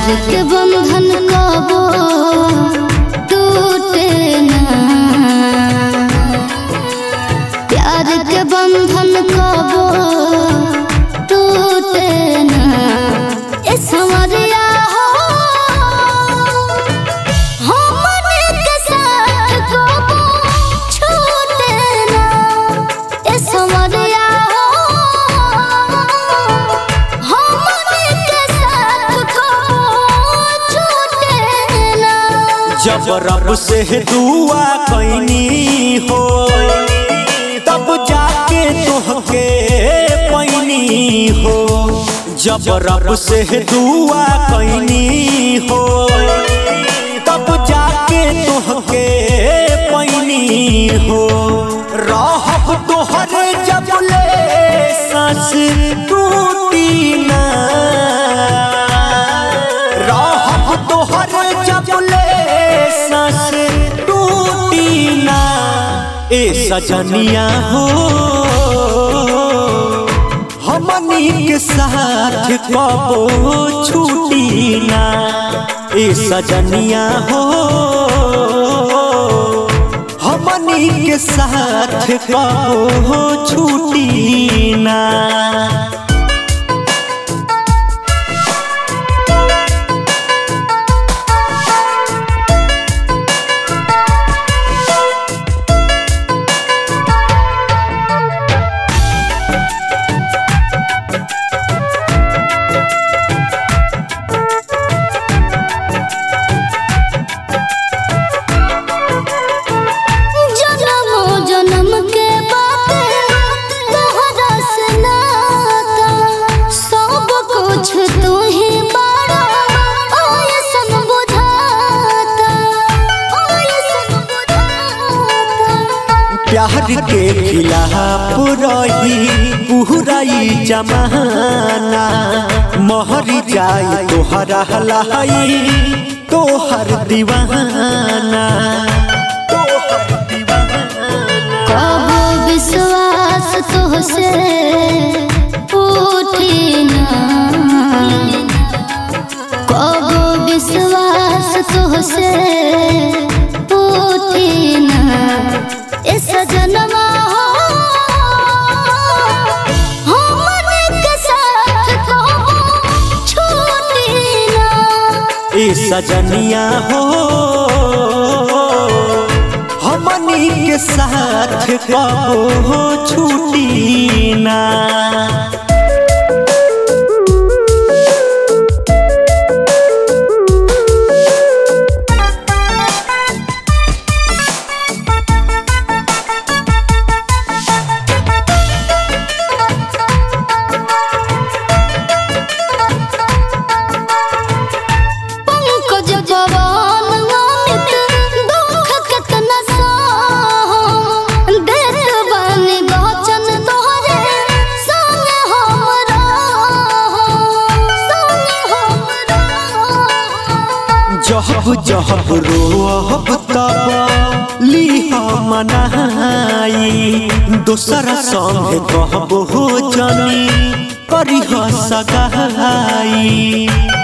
के बंधन कबो टूटे ना, प्यार के बंधन कबो टूटे ना। ए संवरिया हो हमने के साथ कबो छूटे ना। ए संवरिया हो हमने के साथ कबो छूटे ना। जब रब से दुआ कैनी हो तब जाके तोहके पैनी हो। जब रब से दुआ कैनी हो तब जाके तोहके पैनी हो। रहब तोहरे जब ले सांस टूटी ना, रहब तोहरे जब ले सांस टूटी ना। ए सजनिया हो हमनी के साथ कबो छूटी ना। ए सजनिया हो हमनी के साथ कबो छूटी ना। प्यार के खिलाफ रही पूरा जमाना, महर जाई तोहरा हलाई तोहर दीवाना। कबो विश्वास तोहसे उठी ना, कबो विश्वास तोहसे उठी ना। ए सजनमा हो हमने के साथ कबो छूटी ना। ए सजनिया हो हमनी के साथ कबो छूटी ना। जहब जहब रोहब तब लीह मनाई, दोसरा संग कहब हो जनी करिह सगाई।